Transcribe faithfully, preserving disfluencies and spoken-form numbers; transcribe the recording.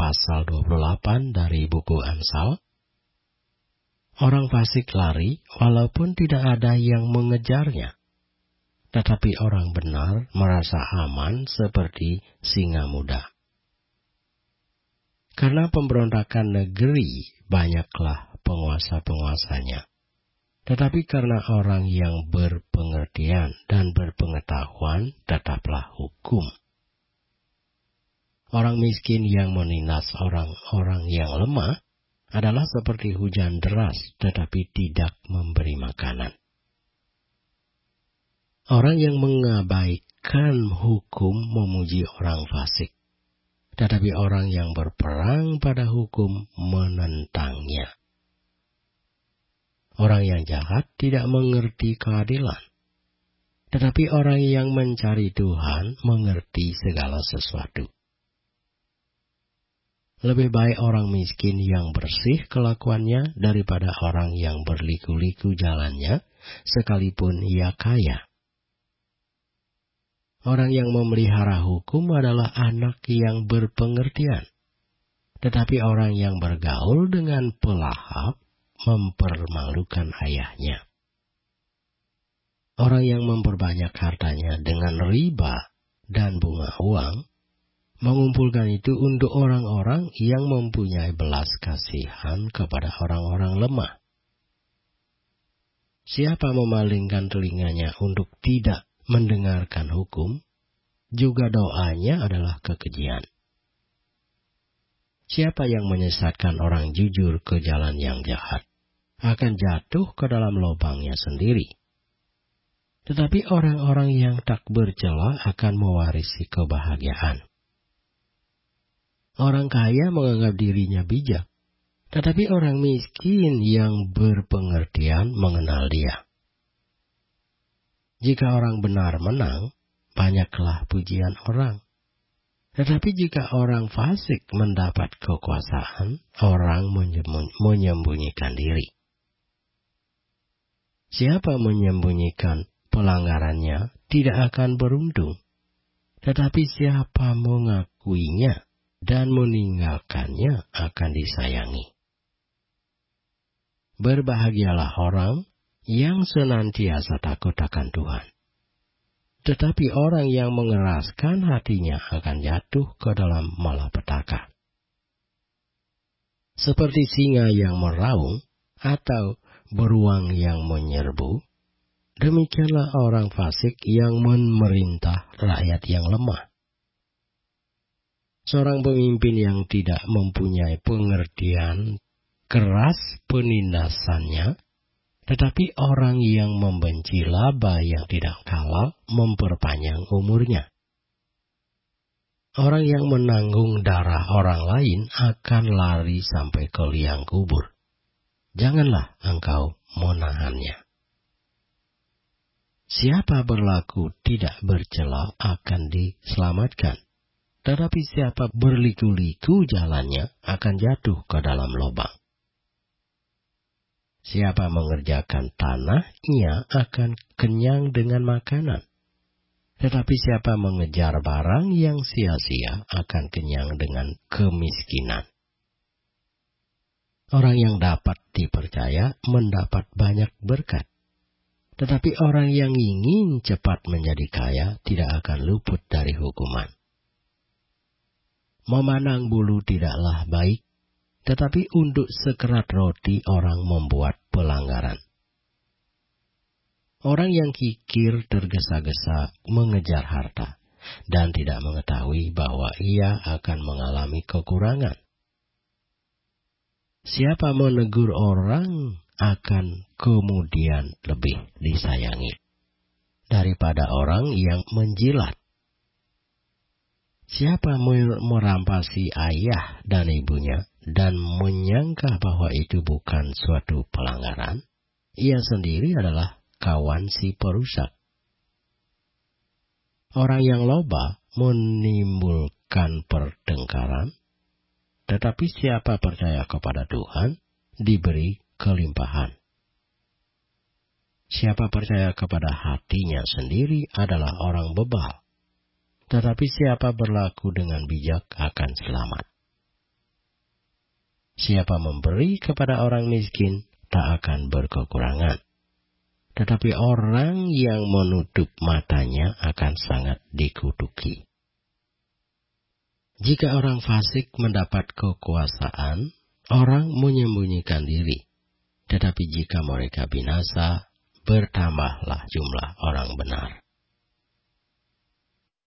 pasal dua puluh delapan dari buku Amsal. Orang fasik lari walaupun tidak ada yang mengejarnya. Tetapi orang benar merasa aman seperti singa muda. Karena pemberontakan negeri banyaklah penguasa-penguasanya. Tetapi karena orang yang berpengertian dan berpengetahuan tetaplah hukum. Orang miskin yang menindas orang-orang yang lemah adalah seperti hujan deras tetapi tidak memberi makanan. Orang yang mengabaikan hukum memuji orang fasik. Tetapi orang yang berperang pada hukum menentangnya. Orang yang jahat tidak mengerti keadilan. Tetapi orang yang mencari Tuhan mengerti segala sesuatu. Lebih baik orang miskin yang bersih kelakuannya daripada orang yang berliku-liku jalannya, sekalipun ia kaya. Orang yang memelihara hukum adalah anak yang berpengertian. Tetapi orang yang bergaul dengan pelahap mempermalukan ayahnya. Orang yang memperbanyak hartanya dengan riba dan bunga uang, mengumpulkan itu untuk orang-orang yang mempunyai belas kasihan kepada orang-orang lemah. Siapa memalingkan telinganya untuk tidak mendengarkan hukum, juga doanya adalah kekejian. Siapa yang menyesatkan orang jujur ke jalan yang jahat, akan jatuh ke dalam lubangnya sendiri. Tetapi orang-orang yang tak bercela akan mewarisi kebahagiaan. Orang kaya menganggap dirinya bijak, tetapi orang miskin yang berpengertian mengenal dia. Jika orang benar menang, banyaklah pujian orang. Tetapi jika orang fasik mendapat kekuasaan, orang menyembunyikan diri. Siapa menyembunyikan pelanggarannya tidak akan beruntung. Tetapi siapa mengakuinya dan meninggalkannya akan disayangi. Berbahagialah orang yang senantiasa takut akan Tuhan. Tetapi orang yang mengeraskan hatinya akan jatuh ke dalam malapetaka. Seperti singa yang meraung atau beruang yang menyerbu, demikianlah orang fasik yang memerintah rakyat yang lemah. Seorang pemimpin yang tidak mempunyai pengertian keras penindasannya, tetapi orang yang membenci laba yang tidak halal memperpanjang umurnya. Orang yang menanggung darah orang lain akan lari sampai ke liang kubur. Janganlah engkau menahannya. Siapa berlaku tidak bercela akan diselamatkan. Tetapi siapa berliku-liku jalannya akan jatuh ke dalam lubang. Siapa mengerjakan tanah, ia akan kenyang dengan makanan. Tetapi siapa mengejar barang yang sia-sia akan kenyang dengan kemiskinan. Orang yang dapat dipercaya mendapat banyak berkat. Tetapi orang yang ingin cepat menjadi kaya tidak akan luput dari hukuman. Memandang bulu tidaklah baik, tetapi untuk sekerat roti orang membuat pelanggaran. Orang yang kikir tergesa-gesa mengejar harta dan tidak mengetahui bahwa ia akan mengalami kekurangan. Siapa menegur orang akan kemudian lebih disayangi daripada orang yang menjilat. Siapa merampasi ayah dan ibunya dan menyangka bahwa itu bukan suatu pelanggaran, ia sendiri adalah kawan si perusak. Orang yang loba menimbulkan pertengkaran, tetapi siapa percaya kepada Tuhan diberi kelimpahan. Siapa percaya kepada hatinya sendiri adalah orang bebal. Tetapi siapa berlaku dengan bijak akan selamat. Siapa memberi kepada orang miskin tak akan berkekurangan. Tetapi orang yang menutup matanya akan sangat dikutuki. Jika orang fasik mendapat kekuasaan, orang menyembunyikan diri. Tetapi jika mereka binasa, bertambahlah jumlah orang benar.